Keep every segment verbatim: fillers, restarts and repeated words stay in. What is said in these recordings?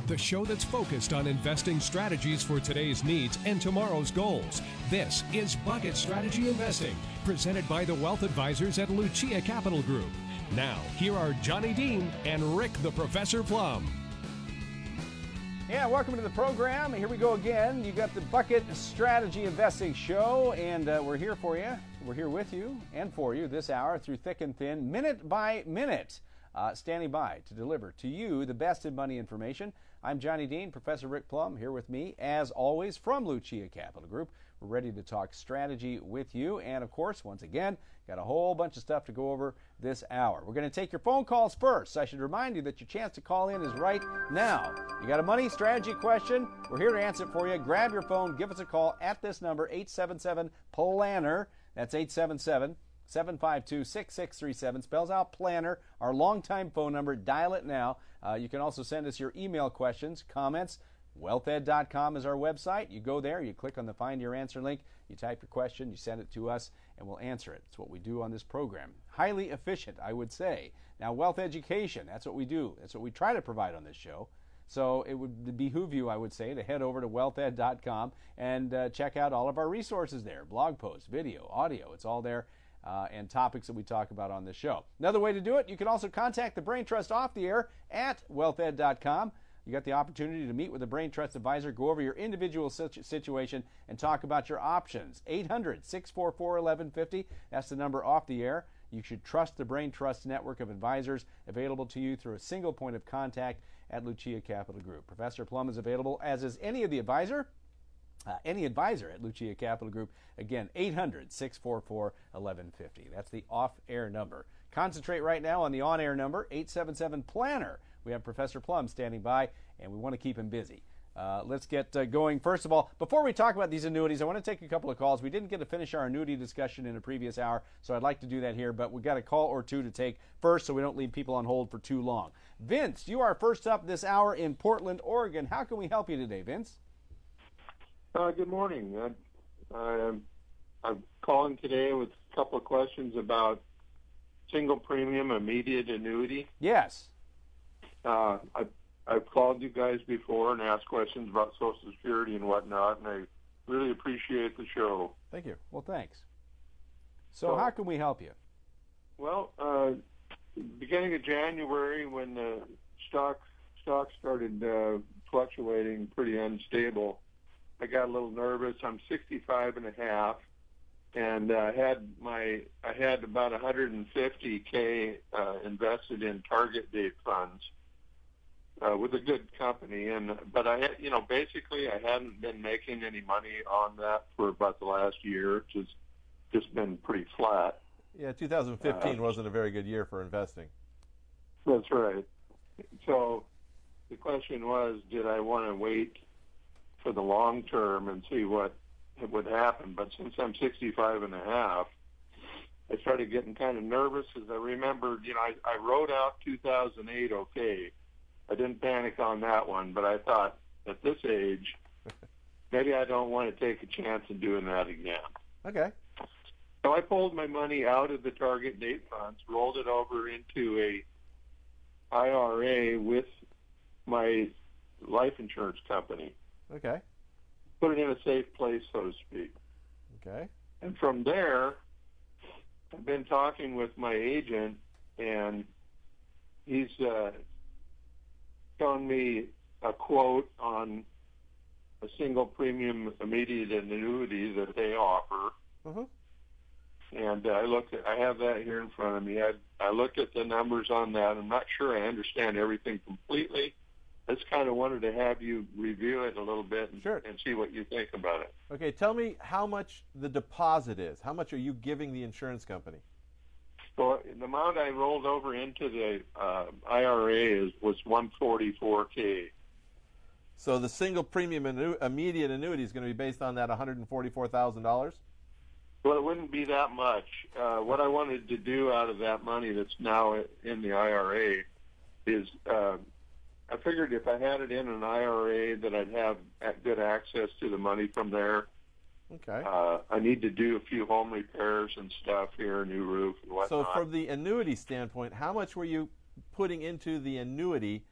the show that's focused on investing strategies for today's needs and tomorrow's goals. This is Bucket Strategy Investing, presented by the Wealth Advisors at Lucia Capital Group. Now, here are Johnny Dean and Rick the Professor Plum. Yeah, welcome to the program. Here we go again. You got the Bucket Strategy Investing Show, and uh, we're here for you. We're here with you and for you this hour through thick and thin, minute by minute, uh, standing by to deliver to you the best in money information. I'm Johnny Dean, Professor Rick Plum, here with me, as always, from Lucia Capital Group. We're ready to talk strategy with you, and of course, once again, got a whole bunch of stuff to go over this hour. We're going to take your phone calls first. I should remind you that your chance to call in is right now. You got a money strategy question? We're here to answer it for you. Grab your phone, give us a call at this number, eight seven seven, PLANNER. That's eight seven seven, seven five two, six six three seven. Spells out PLANNER, our longtime phone number. Dial it now. Uh, you can also send us your email questions, comments. wealth ed dot com is our website. You go there, you click on the Find Your Answer link, you type your question, you send it to us, and we'll answer it. It's what we do on this program. Highly efficient, I would say. Now, wealth education, that's what we do. That's what we try to provide on this show. So it would behoove you, I would say, to head over to wealth ed dot com and uh, check out all of our resources there. Blog posts, video, audio, it's all there. Uh, and topics that we talk about on this show. Another way to do it, you can also contact the Brain Trust off the air at wealth ed dot com. You got the opportunity to meet with a Brain Trust advisor, go over your individual situ- situation, and talk about your options. eight hundred, six four four, one one five zero. That's the number off the air. You should trust the Brain Trust network of advisors available to you through a single point of contact at Lucia Capital Group. Professor Plum is available, as is any of the advisor. Uh, any advisor at Lucia Capital Group. Again, eight hundred, six four four, one one five zero. That's the off-air number. Concentrate right now on the on-air number, eight seven seven, PLANNER. We have Professor Plum standing by, and we want to keep him busy. Uh, let's get uh, going. First of all, before we talk about these annuities, I want to take a couple of calls. We didn't get to finish our annuity discussion in a previous hour, so I'd like to do that here, but we've got a call or two to take first so we don't leave people on hold for too long. Vince, you are first up this hour in Portland, Oregon. How can we help you today, Vince? Uh, good morning. Uh, I'm, I'm calling today with a couple of questions about single premium immediate annuity. Yes. Uh, I've, I've called you guys before and asked questions about Social Security and whatnot, and I really appreciate the show. Thank you. Well, thanks. So, so how can we help you? Well, uh, beginning of January, when the stock stock started uh, fluctuating pretty unstable, I got a little nervous. I'm sixty-five and a half, and I uh, had my I had about one hundred fifty K uh, invested in target date funds uh, with a good company, and but I had, you know, basically I hadn't been making any money on that for about the last year. It's just just been pretty flat. Yeah, two thousand fifteen uh, wasn't a very good year for investing. That's right. So the question was, did I want to wait for the long term and see what would happen? But since I'm sixty-five and a half, I started getting kind of nervous because I remembered, you know, I, I wrote out two thousand eight okay. I didn't panic on that one, but I thought at this age, maybe I don't want to take a chance in doing that again. Okay. So I pulled my money out of the target date funds, rolled it over into a I R A with my life insurance company. Okay. Put it in a safe place, so to speak. Okay. And from there, I've been talking with my agent, and he's uh, shown me a quote on a single premium immediate annuity that they offer. Mm-hmm. And uh, I looked at, I have that here in front of me. I, I looked at the numbers on that. I'm not sure I understand everything completely. I just kind of wanted to have you review it a little bit and, sure. and see what you think about it. Okay, tell me how much the deposit is. How much are you giving the insurance company? Well, the amount I rolled over into the uh, I R A is was one forty-four K. So the single premium annu- immediate annuity is going to be based on that one hundred forty-four thousand dollars? Well, it wouldn't be that much. Uh, what I wanted to do out of that money that's now in the I R A is uh, I figured if I had it in an I R A that I'd have good access to the money from there. Okay. Uh, I need to do a few home repairs and stuff here, a new roof and whatnot. So from the annuity standpoint, how much were you putting into the annuity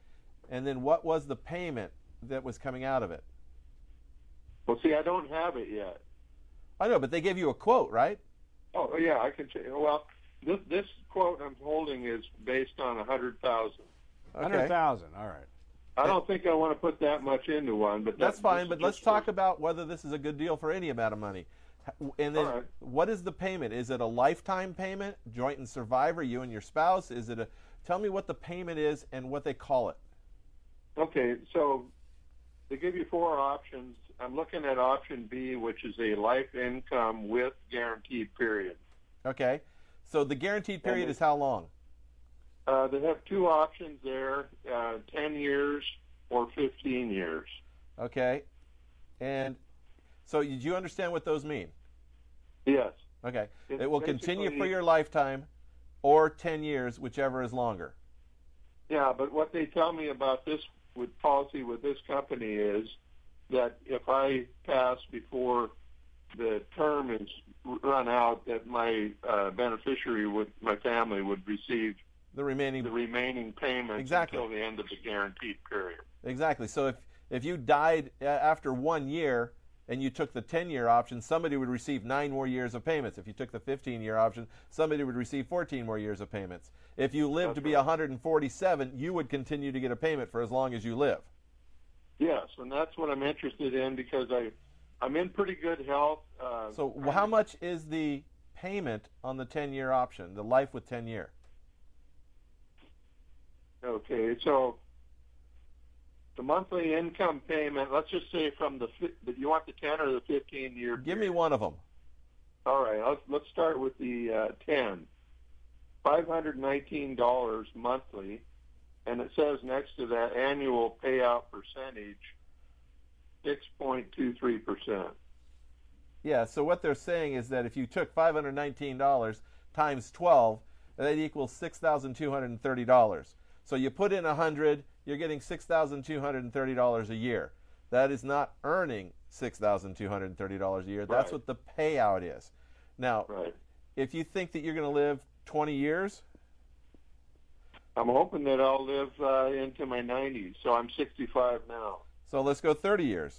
And then what was the payment that was coming out of it? Well, see, I don't have it yet. I know, but they gave you a quote, right? Oh, yeah, I can say. Well, this this quote I'm holding is based on a hundred thousand. Okay. Hundred thousand. All right. I don't think I want to put that much into one, but That's that, fine, this but is let's just talk for- about whether this is a good deal for any amount of money. And then All right. what is the payment? Is it a lifetime payment, joint and survivor, you and your spouse? Is it a, tell me what the payment is and what they call it. Okay, so they give you four options. I'm looking at option B, which is a life income with guaranteed period. Okay, so the guaranteed period And is how long? Uh, they have two options there, uh, ten years or fifteen years. Okay, and so do you understand what those mean? Yes. Okay, It's it will continue for basically- your lifetime or ten years, whichever is longer. Yeah, but what they tell me about this with policy with this company is that if I pass before the term is run out, that my uh, beneficiary would, my family would receive The remaining the remaining payments Exactly. until the end of the guaranteed period. Exactly. So if, if you died uh, after one year and you took the ten-year option, somebody would receive nine more years of payments. If you took the fifteen-year option, somebody would receive fourteen more years of payments. If you lived That's to be right. one hundred forty-seven, you would continue to get a payment for as long as you live. Yes, and that's what I'm interested in because I, I'm in pretty good health. Uh, So how much is the payment on the ten-year option, the life with ten-year? Okay, so the monthly income payment, let's just say from the, fi- that you want the ten or the fifteen year. Give me one of them. All right, let's, let's start with the uh, ten. five hundred nineteen dollars monthly, and it says next to that annual payout percentage, six point two three percent. Yeah, so what they're saying is that if you took five hundred nineteen dollars times twelve, that equals six thousand two hundred thirty dollars. So you put in one hundred, you're getting six thousand two hundred thirty dollars a year. That is not earning six thousand two hundred thirty dollars a year. That's Right. what the payout is. Now, Right. if you think that you're going to live twenty years, I'm hoping that I'll live uh, into my nineties, so I'm sixty-five now. so let's go thirty years.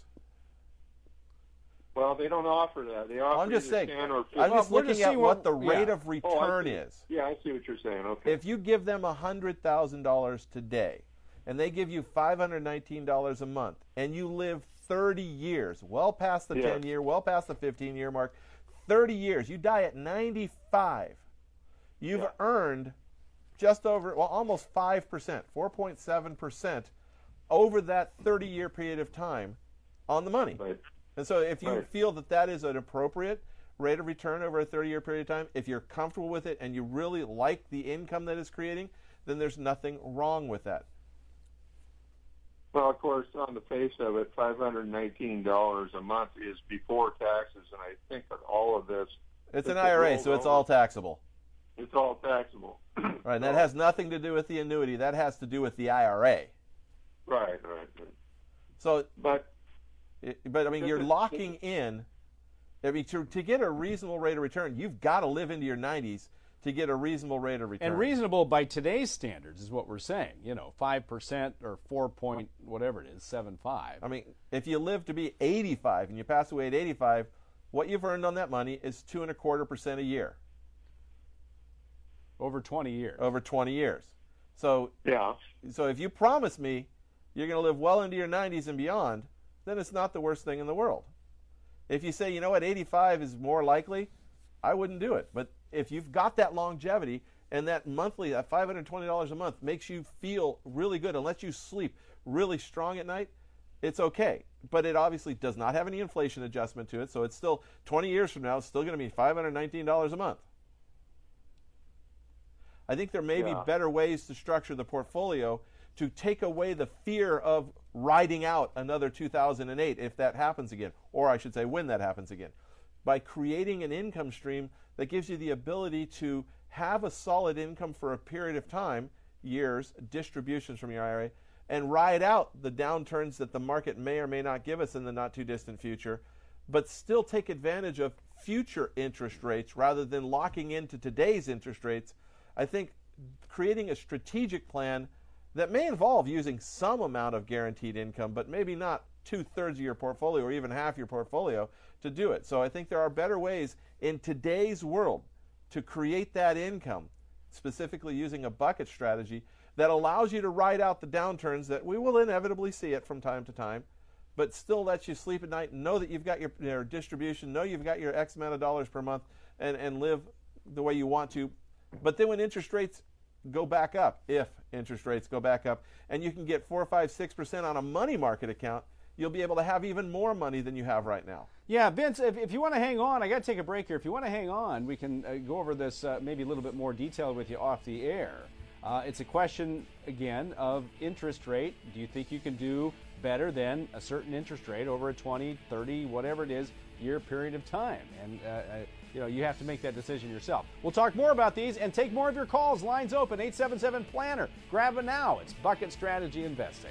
Well, they don't offer that. They offer I'm just either saying, ten or fifteen. I'm just we're looking just at seeing what what- the rate yeah. of Oh, I return see. is. Yeah, I see what you're saying. Okay. If you give them one hundred thousand dollars today and they give you five hundred nineteen dollars a month and you live thirty years, well past the Yeah. ten year, well past the fifteen year mark, thirty years, you die at ninety-five, you've Yeah. earned just over, well, almost five percent, four point seven percent over that thirty year period of time on the money. Right. And so if you Right. feel that that is an appropriate rate of return over a thirty year period of time, if you're comfortable with it and you really like the income that it's creating, then there's nothing wrong with that. Well, of course, on the face of it, five hundred nineteen dollars a month is before taxes, and I think that all of this, It's an If it I R A, rolls so it's over- all taxable. it's all taxable. Right, and that has nothing to do with the annuity. That has to do with the I R A. Right, right, right. So, But it- but I mean, you're locking in. I mean, to, to get a reasonable rate of return, you've got to live into your nineties to get a reasonable rate of return. And reasonable by today's standards is what we're saying. You know, five percent or four point whatever it is, seven five. I mean, if you live to be eighty-five and you pass away at eighty-five, what you've earned on that money is two and a quarter percent a year Over twenty years. over twenty years. So, yeah, so if you promise me you're going to live well into your nineties and beyond, then it's not the worst thing in the world. If you say, you know what, eighty-five is more likely, I wouldn't do it. But if you've got that longevity and that monthly, that five hundred twenty dollars a month makes you feel really good and lets you sleep really strong at night, it's okay. But it obviously does not have any inflation adjustment to it, so it's still, twenty years from now, it's still going to be five hundred nineteen dollars a month. I think there may Yeah. be better ways to structure the portfolio to take away the fear of riding out another two thousand eight if that happens again, or I should say when that happens again, by creating an income stream that gives you the ability to have a solid income for a period of time, years, distributions from your I R A, and ride out the downturns that the market may or may not give us in the not too distant future, but still take advantage of future interest rates rather than locking into today's interest rates. I think creating a strategic plan that may involve using some amount of guaranteed income, but maybe not two-thirds of your portfolio or even half your portfolio to do it. So I think there are better ways in today's world to create that income, specifically using a bucket strategy that allows you to ride out the downturns that we will inevitably see it from time to time, but still lets you sleep at night and know that you've got your, your distribution, know you've got your X amount of dollars per month, and, and live the way you want to. But then when interest rates go back up, if interest rates go back up, and you can get four, five, six percent on a money market account, you'll be able to have even more money than you have right now. Yeah, Vince, if, if you want to hang on, I got to take a break here. If you want to hang on, we can uh, go over this uh, maybe a little bit more detail with you off the air. Uh, it's a question, again, of interest rate. Do you think you can do better than a certain interest rate over a twenty, thirty, whatever it is, year period of time? And, uh, uh, you know, you have to make that decision yourself. We'll talk more about these and take more of your calls. Lines open, eight seven seven, planner. Grab it now. It's Bucket Strategy Investing.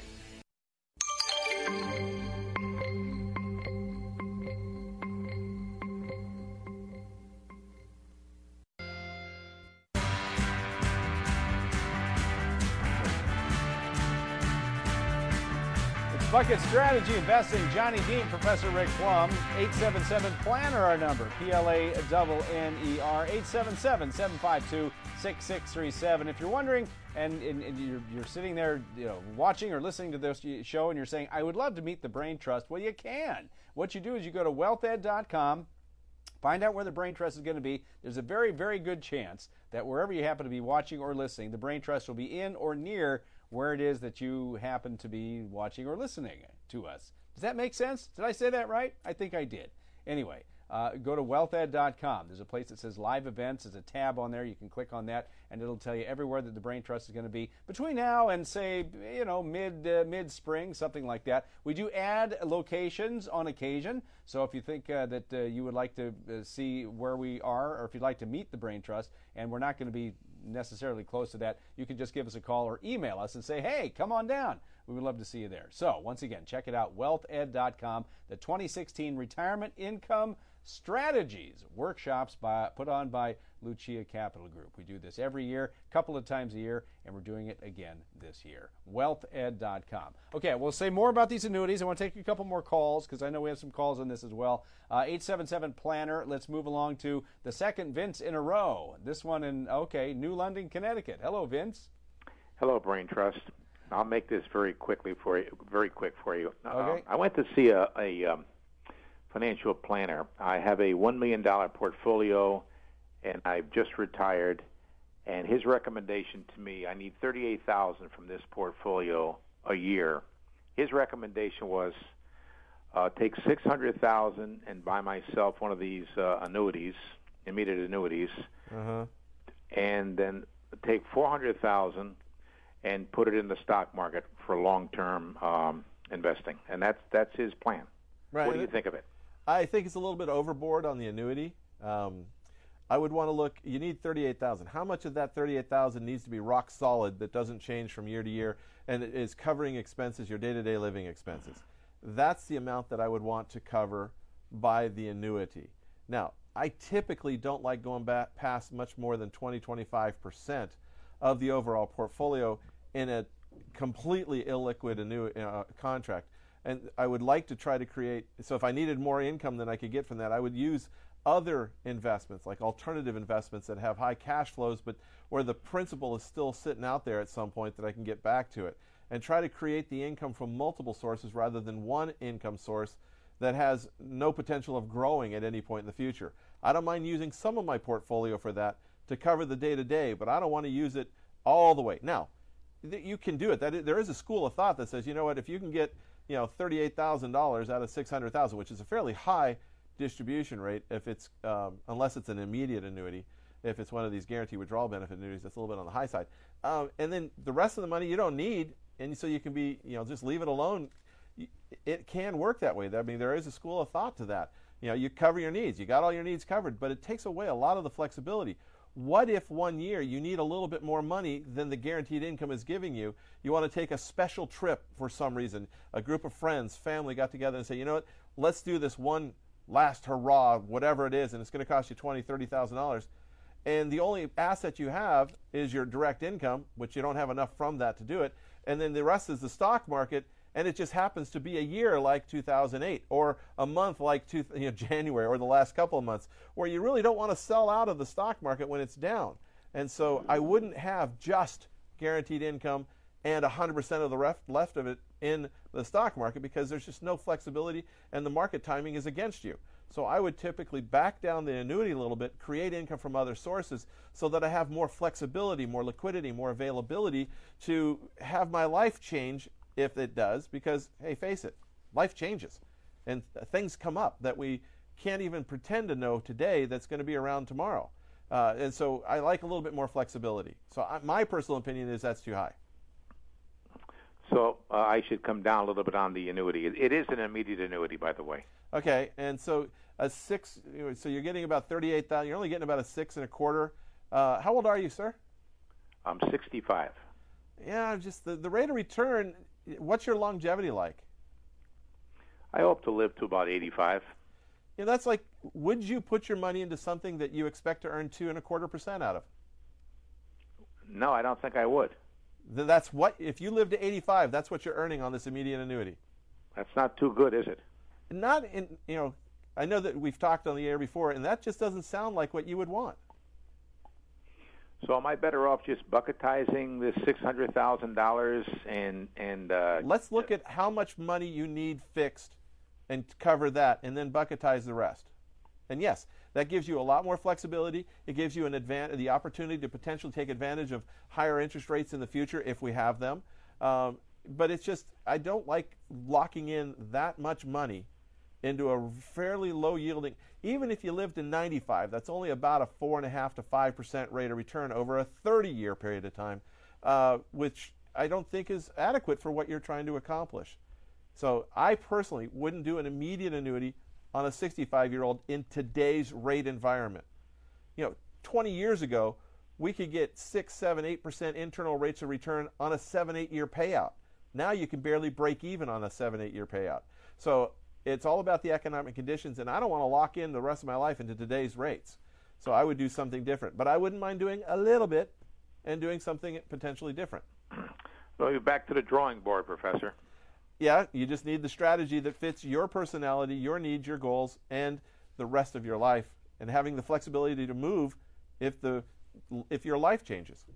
Bucket Strategy Investing, Johnny Dean, Professor Rick Plum, eight seven seven, planner our number, P L A N N E R, eight seven seven, seven five two, six six three seven. If you're wondering, and, and, and you're, you're sitting there, you know, watching or listening to this show and you're saying, I would love to meet the Brain Trust, well, you can. What you do is you go to wealth ed dot com, find out where the Brain Trust is going to be. There's a very, very good chance that wherever you happen to be watching or listening, the Brain Trust will be in or near where it is that you happen to be watching or listening to us. Does that make sense? Did I say that right? I think I did. Anyway, uh, go to wealth ed dot com. There's a place that says live events. There's a tab on there. You can click on that, and it'll tell you everywhere that the Brain Trust is going to be between now and, say, you know, mid, uh, mid-spring, something like that. We do add locations on occasion, so if you think uh, that uh, you would like to uh, see where we are, or if you'd like to meet the Brain Trust, and we're not going to be necessarily close to that, you can just give us a call or email us and say, hey, come on down. We would love to see you there. So, once again, check it out, wealth ed dot com, the twenty sixteen Retirement Income Strategies workshops by, put on by Lucia Capital Group. We do this every year, a couple of times a year, and we're doing it again this year. wealth ed dot com. Okay, we'll say more about these annuities. I want to take a couple more calls because I know we have some calls on this as well. Uh, eight seven seven, planner. Let's move along to the second Vince in a row. This one in, okay, New London, Connecticut. Hello, Vince. Hello, Brain Trust. I'll make this very quickly for you. Very quick for you. Okay. Uh, I went to see a, a um, financial planner. I have a one million dollars portfolio, and I've just retired. And his recommendation to me, I need thirty-eight thousand dollars from this portfolio a year. His recommendation was uh, take six hundred thousand dollars and buy myself one of these uh, annuities, immediate annuities, Uh-huh. and then take four hundred thousand dollars and put it in the stock market for long-term um, investing. And that's that's his plan. Right. What do you think of it? I think it's a little bit overboard on the annuity. Um, I would want to look, you need thirty-eight thousand dollars. How much of that thirty-eight thousand dollars needs to be rock solid that doesn't change from year to year and it is covering expenses, your day-to-day living expenses? That's the amount that I would want to cover by the annuity. Now, I typically don't like going back past much more than twenty, twenty-five percent of the overall portfolio in a completely illiquid annu- uh, contract. And I would like to try to create, so if I needed more income than I could get from that, I would use other investments, like alternative investments that have high cash flows, but where the principal is still sitting out there at some point that I can get back to it, and try to create the income from multiple sources rather than one income source that has no potential of growing at any point in the future. I don't mind using some of my portfolio for that to cover the day-to-day, but I don't want to use it all the way. Now, you can do it. That is, there is a school of thought that says, you know what, if you can get, you know, thirty-eight thousand dollars out of six hundred thousand dollars, which is a fairly high distribution rate, if it's um, unless it's an immediate annuity. If it's one of these guaranteed withdrawal benefit annuities, that's a little bit on the high side. Um, and then the rest of the money you don't need, and so you can be, you know, just leave it alone. It can work that way. I mean, there is a school of thought to that. You know, you cover your needs. You got all your needs covered, but it takes away a lot of the flexibility. What if one year you need a little bit more money than the guaranteed income is giving you? You want to take a special trip for some reason. A group of friends, family got together and say, you know what, let's do this one last hurrah, whatever it is, and it's going to cost you twenty thousand dollars, thirty thousand dollars. And the only asset you have is your direct income, which you don't have enough from that to do it. and then the rest is the stock market, and it just happens to be a year like two thousand eight, or a month like two, you know, January, or the last couple of months, where you really don't want to sell out of the stock market when it's down. And so I wouldn't have just guaranteed income and one hundred percent of the ref, left of it in the stock market, because there's just no flexibility and the market timing is against you. So I would typically back down the annuity a little bit, create income from other sources so that I have more flexibility, more liquidity, more availability to have my life change if it does, because, hey, face it, life changes and things come up that we can't even pretend to know today that's going to be around tomorrow. Uh, and so I like a little bit more flexibility. So I, my personal opinion is that's too high. So uh, I should come down a little bit on the annuity. It, it is an immediate annuity, by the way. Okay, and so a six. So you're getting about thirty-eight thousand. You're only getting about a six and a quarter. Uh, how old are you, sir? I'm sixty-five. Yeah, just the, the rate of return. What's your longevity like? I hope to live to about eighty-five. Yeah, that's like, would you put your money into something that you expect to earn two and a quarter percent out of? No, I don't think I would. That's what, if you live to eighty-five, that's what you're earning on this immediate annuity. That's not too good, is it? Not in, you know, I know that we've talked on the air before, and that just doesn't sound like what you would want. So am I better off just bucketizing this six hundred thousand dollars and and? Uh, Let's look at how much money you need fixed, and cover that, and then bucketize the rest. And yes, that gives you a lot more flexibility. It gives you an advantage, the opportunity to potentially take advantage of higher interest rates in the future if we have them. Um, but it's just, I don't like locking in that much money into a fairly low yielding. Even if you lived in ninety-five, that's only about a four and a half to five percent rate of return over a thirty-year period of time, uh, which I don't think is adequate for what you're trying to accomplish. So I personally wouldn't do an immediate annuity on a sixty-five-year-old in today's rate environment. You know, twenty years ago, we could get six, seven, eight percent internal rates of return on a seven, eight-year payout. Now you can barely break even on a seven, eight-year payout. So it's all about the economic conditions, and I don't want to lock in the rest of my life into today's rates. So I would do something different. But I wouldn't mind doing a little bit and doing something potentially different. So you're back to the drawing board, Professor. Yeah, you just need the strategy that fits your personality, your needs, your goals, and the rest of your life, and having the flexibility to move if the if your life changes.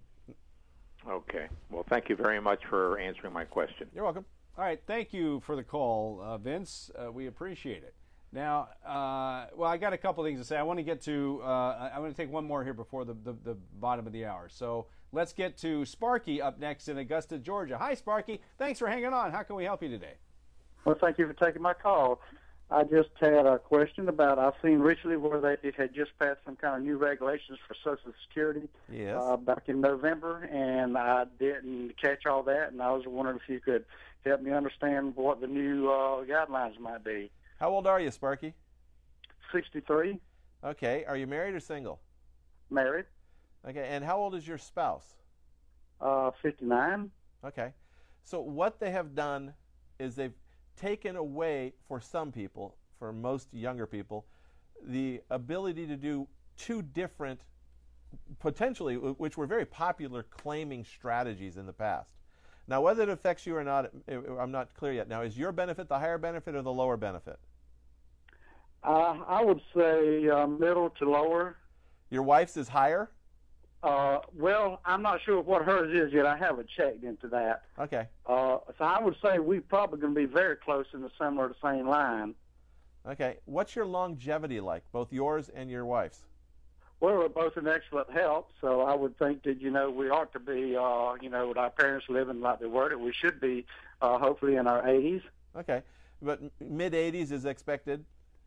Okay. Well, thank you very much for answering my question. You're welcome. All right, thank you for the call, uh, Vince. Uh, we appreciate it. Now, uh, well, I got a couple things to say. I want to get to, uh, I want to take one more here before the, the, the bottom of the hour. So let's get to Sparky up next in Augusta, Georgia. Hi, Sparky. Thanks for hanging on. How can we help you today? Well, thank you for taking my call. I just had a question about, I've seen recently where they had just passed some kind of new regulations for Social Security Yes. uh, back in November, and I didn't catch all that, and I was wondering if you could help me understand what the new uh, guidelines might be. How old are you, Sparky? sixty-three, Okay. Are you married or single? married, Okay. And how old is your spouse? uh, fifty-nine. Okay. So what they have done is they've taken away, for some people, for most younger people, the ability to do two different, potentially, which were very popular claiming strategies in the past. Now, whether it affects you or not, I'm not clear yet. Now, is your benefit the higher benefit or the lower benefit? Uh, I would say uh, middle to lower. Your wife's is higher? Uh, well, I'm not sure what hers is yet. I haven't checked into that. Okay. Uh, so I would say we're probably going to be very close in the similar to same line. Okay. What's your longevity like, both yours and your wife's? Well, we're both in excellent health, so I would think that, you know, we ought to be, uh, you know, with our parents living like they were, that we should be uh, hopefully in our eighties. Okay. But mid eighties is expected?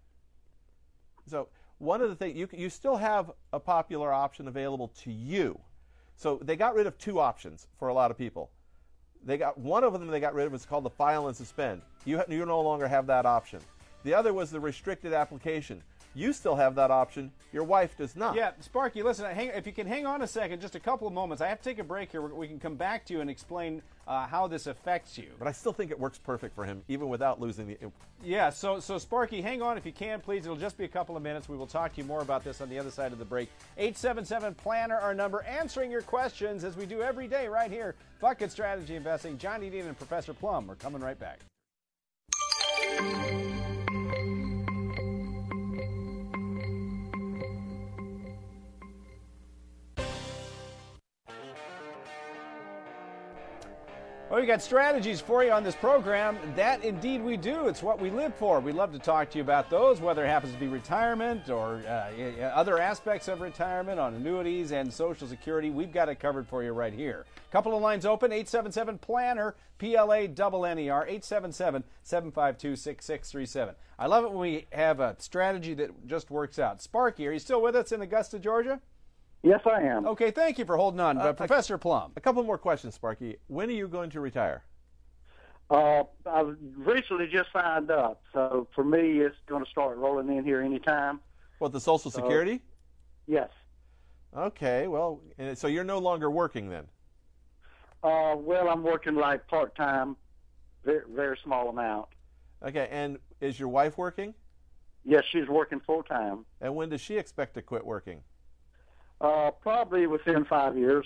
So one of the things, you, you still have a popular option available to you. So they got rid of two options for a lot of people. They got one of them they got rid of was called the file and suspend. You, you no longer have that option. The other was the restricted application, You still have that option. Your wife does not. Yeah, Sparky, listen, hang, if you can hang on a second, just a couple of moments. I have to take a break here. We can come back to you and explain uh, how this affects you. But I still think it works perfect for him, even without losing the... Yeah, so, so Sparky, hang on if you can, please. It'll just be a couple of minutes. We will talk to you more about this on the other side of the break. eight seven seven, planner, our number, answering your questions as we do every day right here. Bucket Strategy Investing. Johnny Dean and Professor Plum. We're coming right back. Well, we got strategies for you on this program. That indeed we do. It's what we live for. We love to talk to you about those, whether it happens to be retirement or uh, other aspects of retirement on annuities and Social Security. We've got it covered for you right here. Couple of lines open, eight seven seven, planner, P L A N N E R, eight seven seven, seven five two, six six three seven. I love it when we have a strategy that just works out. Sparky, are you still with us in Augusta, Georgia? Yes, I am. Okay, thank you for holding on. Uh, uh, Professor Plum. A couple more questions, Sparky. When are you going to retire? Uh, I've recently just signed up, so for me, it's going to start rolling in here anytime. What, the Social Security? Uh, yes. Okay, well, and so you're no longer working then? Uh, well, I'm working like part-time, very, very small amount. Okay, and is your wife working? Yes, she's working full-time. And when does she expect to quit working? Uh, probably within five years.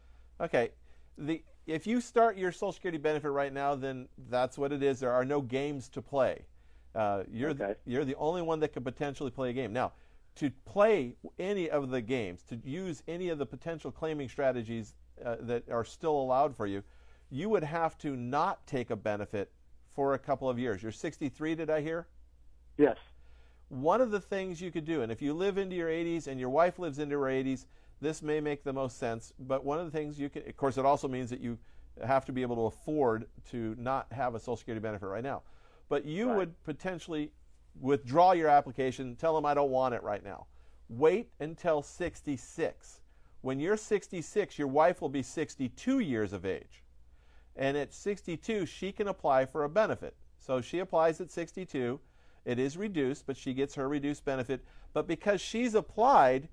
Okay. The if you start your Social Security benefit right now, then that's what it is. There are no games to play. Uh, you're okay. the, you're the only one that could potentially play a game. Now, to play any of the games, to use any of the potential claiming strategies uh, that are still allowed for you, you would have to not take a benefit for a couple of years. You're sixty-three, did I hear? Yes. One of the things you could do, and if you live into your eighties and your wife lives into her eighties, this may make the most sense, but one of the things you can, of course, it also means that you have to be able to afford to not have a Social Security benefit right now. But you right. would potentially withdraw your application, tell them I don't want it right now. Wait until sixty-six. When you're sixty-six, your wife will be sixty-two years of age. And at sixty-two, she can apply for a benefit. So she applies at sixty-two. It is reduced, but she gets her reduced benefit. But because she's applied,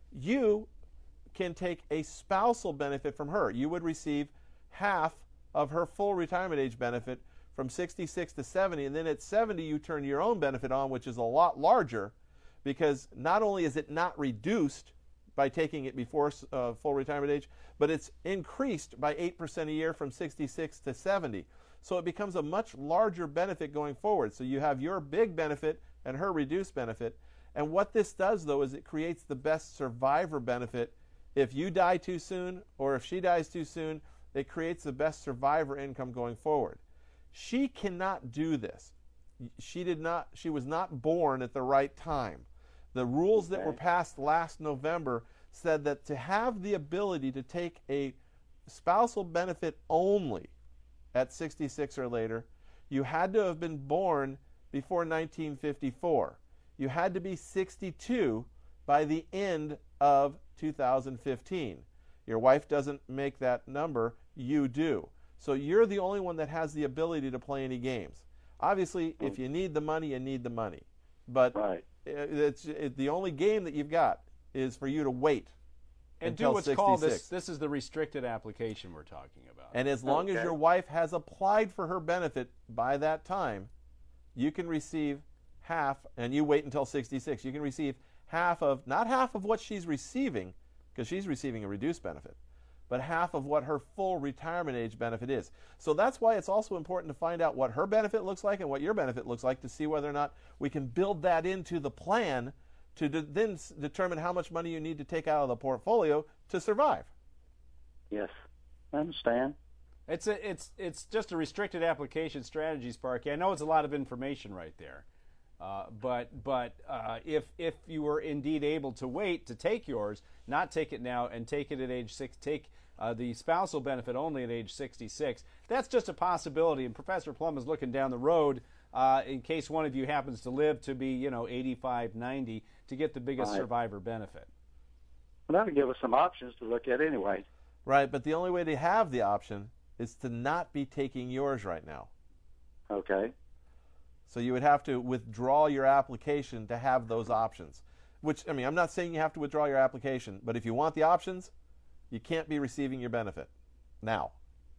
you can take a spousal benefit from her. You would receive half of her full retirement age benefit from sixty-six to seventy, and then at seventy you turn your own benefit on, which is a lot larger, because not only is it not reduced by taking it before uh, full retirement age, but it's increased by eight percent a year from sixty-six to seventy. So it becomes a much larger benefit going forward. So you have your big benefit and her reduced benefit. And what this does, though, is it creates the best survivor benefit. If you die too soon or if she dies too soon, it creates the best survivor income going forward. She cannot do this. She did not. She was not born at the right time. The rules that were passed last November said that to have the ability to take a spousal benefit only at sixty-six or later, you had to have been born before nineteen fifty-four. You had to be sixty-two by the end of two thousand fifteen. Your wife doesn't make that number, you do. So you're the only one that has the ability to play any games. Obviously, if you need the money, you need the money. But right. it's it, the only game that you've got is for you to wait and until do what's sixty-six. called this. This is the restricted application we're talking about. And as long okay. as your wife has applied for her benefit by that time, you can receive half, and you wait until sixty-six. You can receive half of, not half of what she's receiving, because she's receiving a reduced benefit, but half of what her full retirement age benefit is. So that's why it's also important to find out what her benefit looks like and what your benefit looks like to see whether or not we can build that into the plan to de- then s- determine how much money you need to take out of the portfolio to survive. Yes, I understand. It's a, it's it's just a restricted application strategy, Sparky. I know it's a lot of information right there, uh, but but uh, if if you were indeed able to wait to take yours, not take it now and take it at age six, take uh, the spousal benefit only at age sixty-six. That's just a possibility. And Professor Plum is looking down the road uh, in case one of you happens to live to be you know eighty-five, ninety to get the biggest right. survivor benefit. Well, that would give us some options to look at anyway. Right, but the only way to have the option is to not be taking yours right now. Okay. So you would have to withdraw your application to have those options. Which, I mean, I'm not saying you have to withdraw your application, but if you want the options, you can't be receiving your benefit now.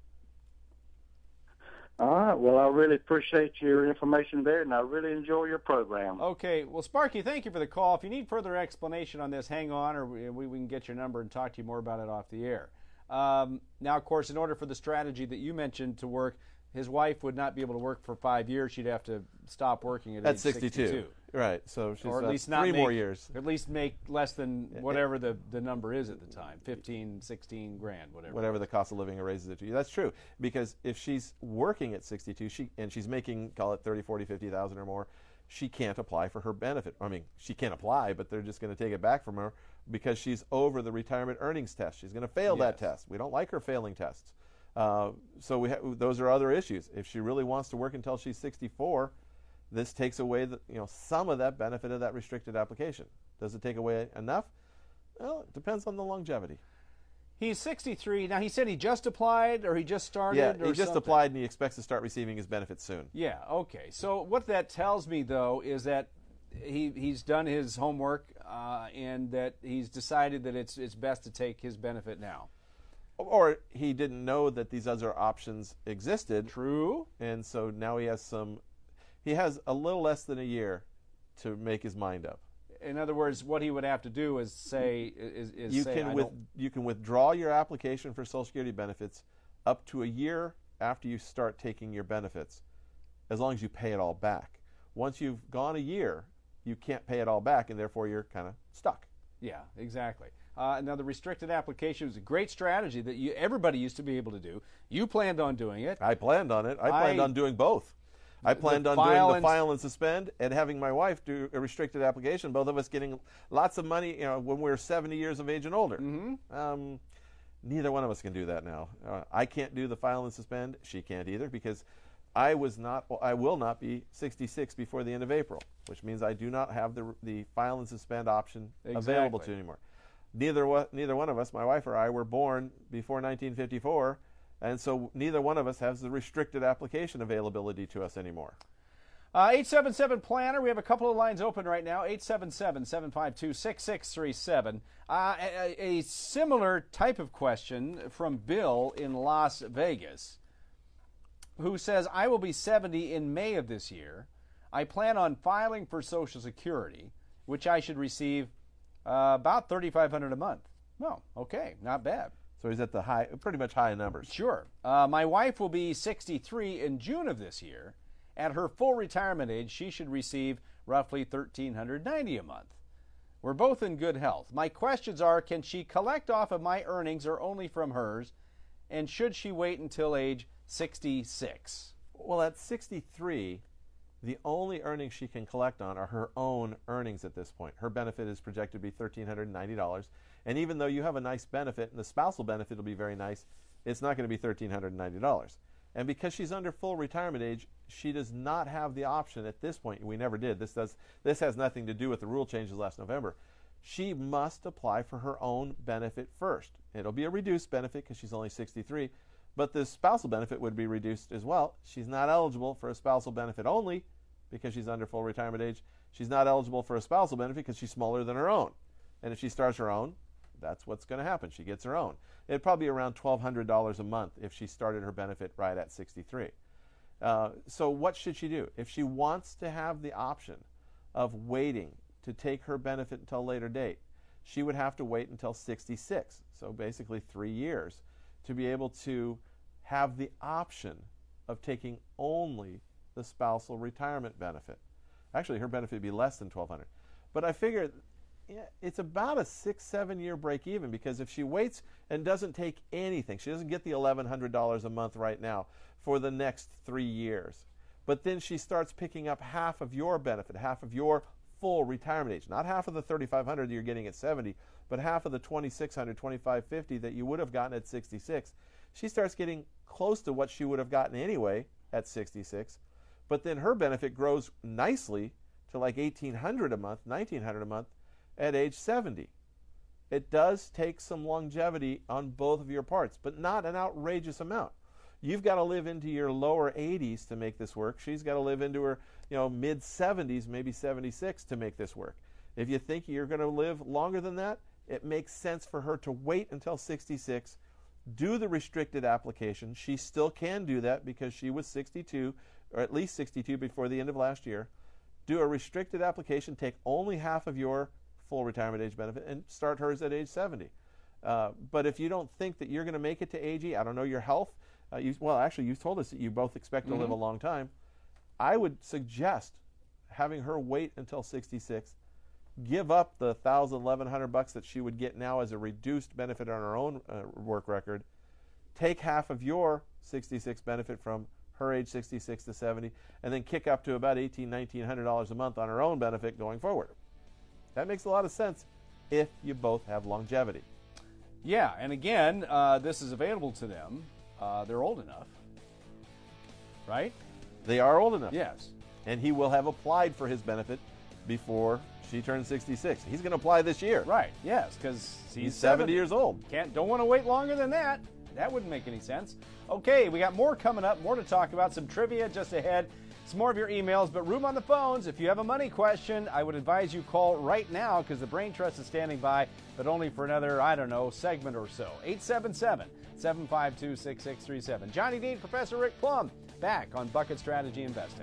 All right. Well, I really appreciate your information there, and I really enjoy your program. Okay. Well, Sparky, thank you for the call. If you need further explanation on this, hang on, or we, we can get your number and talk to you more about it off the air. Um, now, of course, in order for the strategy that you mentioned to work, his wife would not be able to work for five years. She'd have to stop working at, at age sixty-two. sixty-two. Right. So she's or at uh, least not three make, more years. At least make less than whatever the, the number is at the time, fifteen, sixteen grand, whatever. Whatever the cost of living raises it to you. That's true. Because if she's working at sixty-two she and she's making, call it thirty, forty, fifty thousand or more, she can't apply for her benefit. I mean, she can apply, but they're just going to take it back from her because she's over the retirement earnings test. She's going to fail Yes. that test. We don't like her failing tests. Uh, so we ha- those are other issues. If she really wants to work until she's sixty-four, this takes away the, you know, some of that benefit of that restricted application. Does it take away enough? Well, it depends on the longevity. He's sixty-three. Now, he said he just applied or he just started? Yeah, or he just something. applied and he expects to start receiving his benefits soon. Yeah, okay. So what that tells me, though, is that he he's done his homework uh, and that he's decided that it's it's best to take his benefit now. Or he didn't know that these other options existed. True. And so now he has some, he has a little less than a year to make his mind up. In other words, what he would have to do is say, is, is You say, can I with, don't- you can withdraw your application for Social Security benefits up to a year after you start taking your benefits, as long as you pay it all back. Once you've gone a year, you can't pay it all back, and therefore you're kind of stuck. Yeah, exactly. Uh, now, the restricted application was a great strategy that you everybody used to be able to do. You planned on doing it. I planned on it. I planned I- on doing both. I planned the on file doing the and- file and suspend and having my wife do a restricted application, both of us getting lots of money, you know, when we're seventy years of age and older. Mm-hmm. Um, neither one of us can do that now. Uh, I can't do the file and suspend. She can't either because I was not, well, I will not be sixty-six before the end of April, which means I do not have the the file and suspend option available to Exactly. anymore. Neither one, neither one of us, my wife or I, were born before nineteen fifty-four, and so neither one of us has the restricted application availability to us anymore. Uh, eight seven seven planner. We have a couple of lines open right now. eight seven seven, seven five two, six six three seven. Uh, a, a similar type of question from Bill in Las Vegas, who says, I will be seventy in May of this year. I plan on filing for Social Security, which I should receive uh, about thirty-five hundred dollars a month. Well, okay, not bad. So he's at the high, pretty much high numbers. Sure. Uh, my wife will be sixty-three in June of this year. At her full retirement age, she should receive roughly one thousand three hundred ninety dollars a month. We're both in good health. My questions are, can she collect off of my earnings or only from hers? And should she wait until age sixty-six? Well, at sixty-three, the only earnings she can collect on are her own earnings at this point. Her benefit is projected to be one thousand three hundred ninety dollars. And even though you have a nice benefit, and the spousal benefit will be very nice, it's not going to be one thousand three hundred ninety dollars. And because she's under full retirement age, she does not have the option at this point. We never did. This does. This has nothing to do with the rule changes last November. She must apply for her own benefit first. It'll be a reduced benefit because she's only sixty-three, but the spousal benefit would be reduced as well. She's not eligible for a spousal benefit only because she's under full retirement age. She's not eligible for a spousal benefit because she's smaller than her own. And if she starts her own, that's what's going to happen. She gets her own. It'd probably be around twelve hundred dollars a month if she started her benefit right at sixty-three. Uh, so what should she do? If she wants to have the option of waiting to take her benefit until a later date, she would have to wait until sixty-six, so basically three years, to be able to have the option of taking only the spousal retirement benefit. Actually, her benefit would be less than twelve hundred dollars. But I figure yeah, it's about a six, seven year break even, because if she waits and doesn't take anything, she doesn't get the eleven hundred dollars a month right now for the next three years. But then she starts picking up half of your benefit, half of your full retirement age, not half of the thirty-five hundred dollars you're getting at seventy, but half of the twenty-six hundred dollars, twenty-five fifty that you would have gotten at sixty-six. She starts getting close to what she would have gotten anyway at sixty-six, but then her benefit grows nicely to like eighteen hundred dollars a month, nineteen hundred dollars a month at age seventy. It does take some longevity on both of your parts, but not an outrageous amount. You've got to live into your lower eighties to make this work. She's got to live into her, you know, mid seventies, maybe seventy-six to make this work. If you think you're going to live longer than that, it makes sense for her to wait until sixty-six, do the restricted application. She still can do that because she was sixty-two, or at least sixty-two before the end of last year. Do a restricted application, take only half of your full retirement age benefit, and start hers at age seventy. Uh, but if you don't think that you're going to make it to A G, I don't know your health. Uh, you, well, actually, you've told us that you both expect mm-hmm. to live a long time. I would suggest having her wait until sixty-six, give up the thousand, eleven hundred bucks that she would get now as a reduced benefit on her own uh, work record. Take half of your sixty-six benefit from her age sixty-six to seventy, and then kick up to about eighteen, nineteen hundred dollars a month on her own benefit going forward. That makes a lot of sense if you both have longevity. Yeah, and again, uh, this is available to them. Uh, they're old enough, right? They are old enough. Yes. And he will have applied for his benefit before she turns sixty-six. He's going to apply this year. Right, yes, because he's, he's seventy years old. Can't, don't want to wait longer than that. That wouldn't make any sense. Okay, we got more coming up, more to talk about, some trivia just ahead. Some more of your emails, but room on the phones. If you have a money question, I would advise you call right now because the Brain Trust is standing by, but only for another, I don't know, segment or so. eight seven seven, seven five two, six six three seven. Johnny Dean, Professor Rick Plum, back on Bucket Strategy Investing.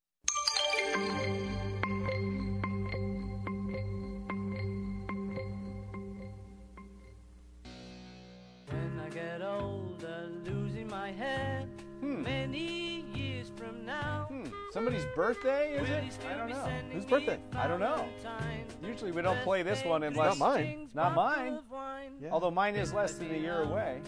When I get older, losing my head, Hmm. many years from now. Hmm. Somebody's birthday, is it? I don't know. Whose birthday? I don't know. Usually we don't play this one unless... Not mine. It's not mine. Yeah. Although mine is less than a year away.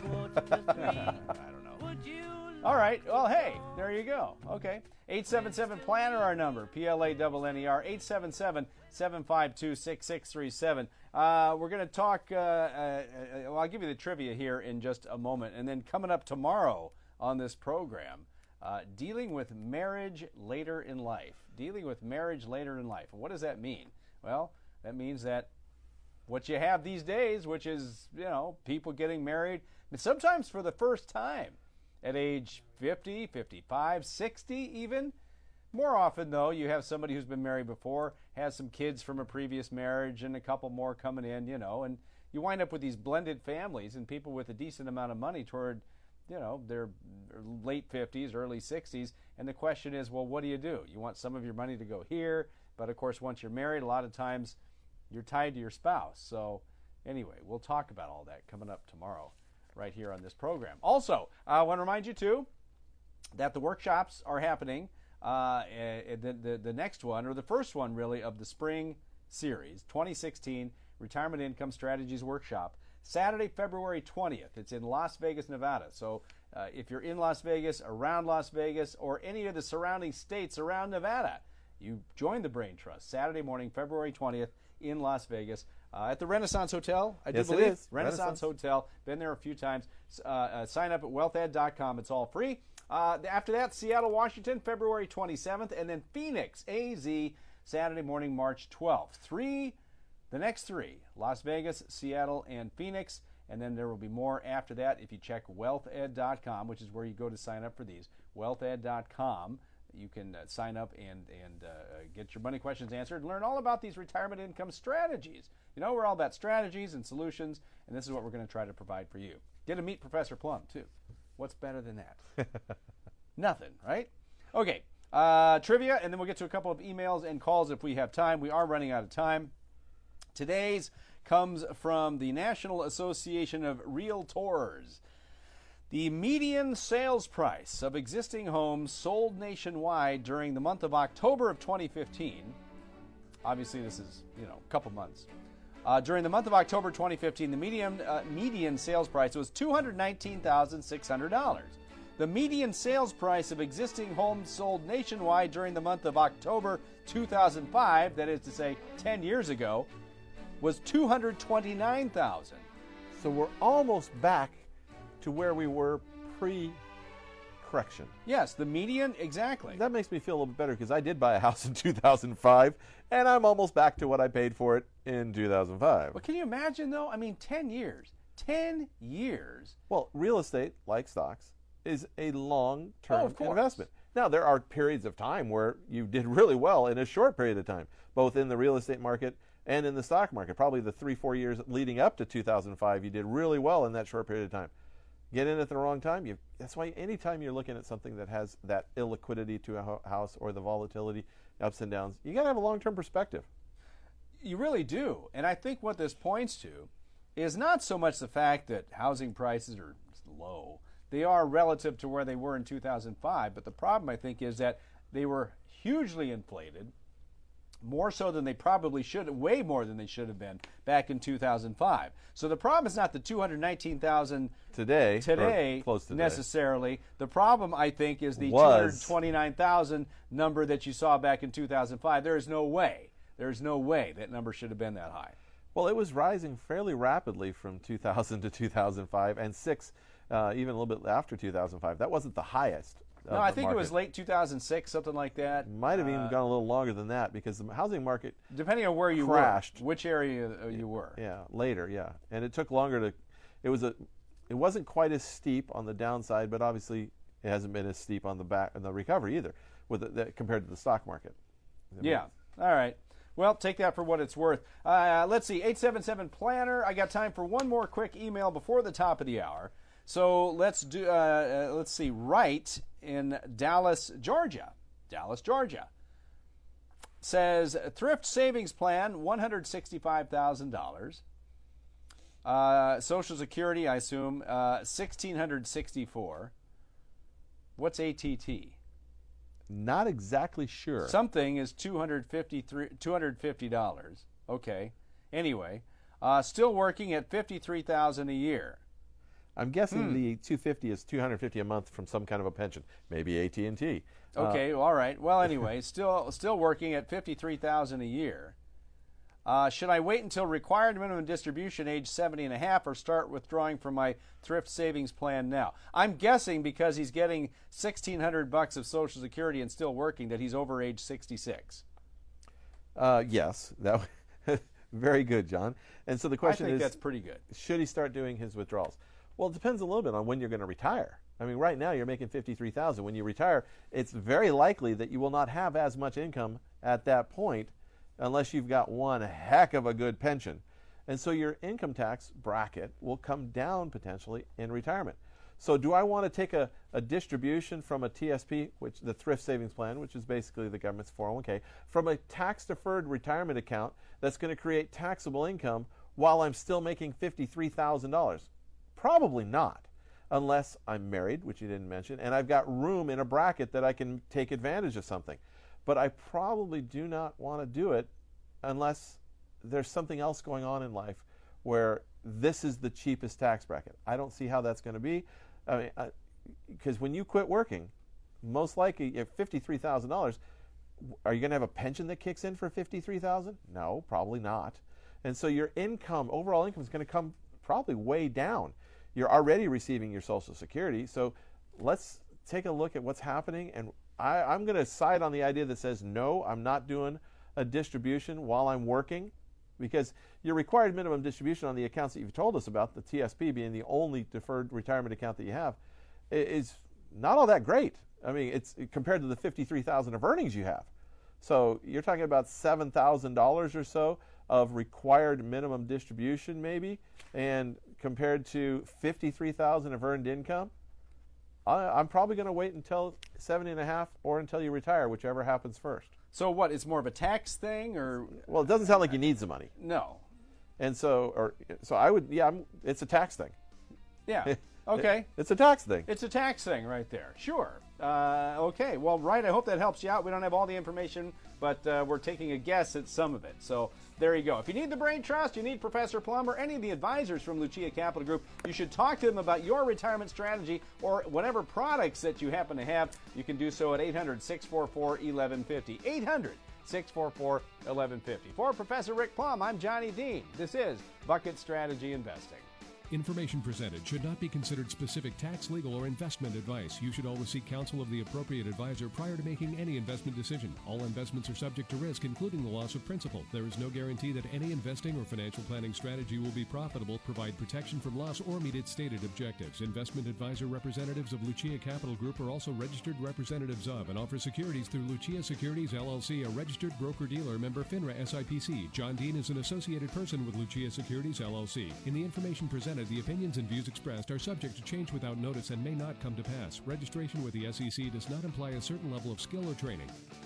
I don't know. All right. Well, hey, there you go. Okay. eight seven seven, planner our number. P L A N N E R. eight seven seven, seven five two, six six three seven. Uh, we're going to talk... Uh, uh, well, I'll give you the trivia here in just a moment. And then coming up tomorrow on this program, uh, dealing with marriage later in life. Dealing with marriage later in life. And what does that mean? Well, that means that what you have these days, which is, you know, people getting married, and sometimes for the first time at age fifty, fifty-five, sixty even. More often, though, you have somebody who's been married before, has some kids from a previous marriage, and a couple more coming in, you know, and you wind up with these blended families and people with a decent amount of money toward, you know, their late fifties, early sixties, and the question is, well, what do you do? You want some of your money to go here, but of course, once you're married, a lot of times you're tied to your spouse. So anyway, we'll talk about all that coming up tomorrow right here on this program. Also, I want to remind you, too, that the workshops are happening. Uh, the, the, the next one, or the first one, really, of the spring series, twenty sixteen Retirement Income Strategies Workshop, Saturday, February twentieth. It's in Las Vegas, Nevada. So uh, if you're in Las Vegas, around Las Vegas, or any of the surrounding states around Nevada, you join the Brain Trust Saturday morning, February twentieth, in Las Vegas uh, at the Renaissance Hotel. I do yes, believe it is. Renaissance, Renaissance Hotel. Been there a few times. Uh, uh, sign up at wealth ed dot com. It's all free. Uh, after that, Seattle, Washington, February twenty-seventh, and then Phoenix, A Z, Saturday morning, March twelfth. Three, the next three: Las Vegas, Seattle, and Phoenix. And then there will be more after that if you check wealth ed dot com, which is where you go to sign up for these. wealth ed dot com. You can uh, sign up and, and uh, get your money questions answered and learn all about these retirement income strategies. You know, we're all about strategies and solutions, and this is what we're going to try to provide for you. Get to meet Professor Plum, too. What's better than that? Nothing, right? Okay, uh, trivia, and then we'll get to a couple of emails and calls if we have time. We are running out of time. Today's comes from the National Association of Realtors. The median sales price of existing homes sold nationwide during the month of October of twenty fifteen, obviously this is, you know, a couple months, uh, during the month of October twenty fifteen, the median, uh, median sales price was two hundred nineteen thousand six hundred dollars. The median sales price of existing homes sold nationwide during the month of October two thousand five, that is to say ten years ago, was two hundred twenty-nine thousand dollars. So we're almost back to where we were pre-correction. Yes, the median, exactly. That makes me feel a little bit better because I did buy a house in two thousand five, and I'm almost back to what I paid for it in two thousand five. Well, can you imagine, though? I mean, ten years. ten years. Well, real estate, like stocks, is a long-term Oh, of course. investment. Now, there are periods of time where you did really well in a short period of time, both in the real estate market and in the stock market. Probably the three, four years leading up to two thousand five, you did really well in that short period of time. Get in at the wrong time. You, that's why anytime you're looking at something that has that illiquidity to a ho- house or the volatility, ups and downs, you got to have a long-term perspective. You really do. And I think what this points to is not so much the fact that housing prices are low. They are relative to where they were in two thousand five, but the problem, I think, is that they were hugely inflated, more so than they probably should, way more than they should have been back in two thousand five. So the problem is not the two hundred nineteen thousand today, today, close to necessarily. The problem, I think, is the Was. two hundred twenty-nine thousand number that you saw back in two thousand five. There is no way. There is no way that number should have been that high. Well, it was rising fairly rapidly from two thousand to two thousand five and six, uh, even a little bit after two thousand five. That wasn't the highest. No, I think it was late two thousand six, something like that. Might have even Uh, gone a little longer than that because the housing market Depending on where you crashed. were, which area uh, you were. Yeah, later, yeah, and it took longer to. It was a, it wasn't quite as steep on the downside, but obviously it hasn't been as steep on the back on the recovery either, with the, the, compared to the stock market. Yeah. All right. Well, take that for what it's worth. Uh, let's see, eight seven seven Planner. I got time for one more quick email before the top of the hour. So let's do. Uh, uh, let's see. Wright in Dallas, Georgia. Dallas, Georgia. Says thrift savings plan, one hundred sixty-five thousand dollars. Uh, Social Security, I assume, uh, one thousand six hundred sixty-four. What's A T T? Not exactly sure. Something is two hundred fifty dollars. Okay. Anyway, uh, still working at fifty-three thousand dollars a year. I'm guessing Hmm. the two hundred fifty is two hundred fifty a month from some kind of a pension, maybe A T and T. Okay, all right. Well, anyway, still still working at fifty-three thousand dollars a year. Uh, should I wait until required minimum distribution age seventy and a half or start withdrawing from my thrift savings plan now? I'm guessing because he's getting sixteen hundred bucks of Social Security and still working that he's over age sixty-six. Uh, yes, that very good, John. And so the question I think is, that's pretty good. should he start doing his withdrawals? Well, it depends a little bit on when you're going to retire. I mean, right now you're making fifty-three thousand dollars. When you retire, it's very likely that you will not have as much income at that point unless you've got one heck of a good pension. And so your income tax bracket will come down potentially in retirement. So do I want to take a, a distribution from a T S P, which the thrift savings plan, which is basically the government's four oh one k, from a tax-deferred retirement account that's going to create taxable income while I'm still making fifty-three thousand dollars? Probably not, unless I'm married, which you didn't mention, and I've got room in a bracket that I can take advantage of something. But I probably do not want to do it unless there's something else going on in life where this is the cheapest tax bracket. I don't see how that's going to be. I mean, because when you quit working, most likely at fifty-three thousand dollars, are you going to have a pension that kicks in for fifty-three thousand dollars? No, probably not. And so your income, overall income, is going to come probably way down. You're already receiving your Social Security, so let's take a look at what's happening. And I, I'm going to side on the idea that says, no, I'm not doing a distribution while I'm working, because your required minimum distribution on the accounts that you've told us about, the T S P being the only deferred retirement account that you have, is not all that great. I mean, it's compared to the fifty-three thousand dollars of earnings you have. So you're talking about seven thousand dollars or so of required minimum distribution maybe, and compared to fifty-three thousand dollars of earned income, I, I'm probably going to wait until seventy and a half or until you retire, whichever happens first. So what, it's more of a tax thing, or? Well, it doesn't sound like you need the money. No. And so, or so I would, yeah, I'm, it's a tax thing. Yeah. Okay. It, it's a tax thing. It's a tax thing right there. Sure. Uh, okay. Well, right. I hope that helps you out. We don't have all the information, but uh, we're taking a guess at some of it. So there you go. If you need the Brain Trust, you need Professor Plum or any of the advisors from Lucia Capital Group, you should talk to them about your retirement strategy or whatever products that you happen to have. You can do so at eight hundred, six four four, eleven fifty. eight hundred, six four four, eleven fifty. For Professor Rick Plum, I'm Johnny Dean. This is Bucket Strategy Investing. Information presented should not be considered specific tax, legal, or investment advice. You should always seek counsel of the appropriate advisor prior to making any investment decision. All investments are subject to risk, including the loss of principal. There is no guarantee that any investing or financial planning strategy will be profitable, provide protection from loss, or meet its stated objectives. Investment advisor representatives of Lucia Capital Group are also registered representatives of and offer securities through Lucia Securities, L L C, a registered broker-dealer, member FINRA S I P C. John Dean is an associated person with Lucia Securities, L L C. In the information presented, the opinions and views expressed are subject to change without notice and may not come to pass. Registration with the S E C does not imply a certain level of skill or training.